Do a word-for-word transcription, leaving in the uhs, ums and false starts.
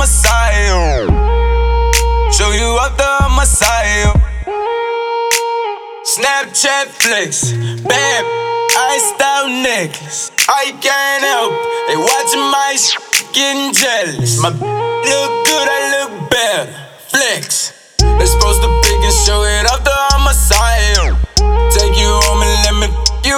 Messiah. Show you up the Messiah. Snapchat flex, bam, iced out necklace. I can't help, they watching my shit, getting jealous. My look good, I look better. Flex, they supposed to pick and show it up the Messiah. Take you home and let me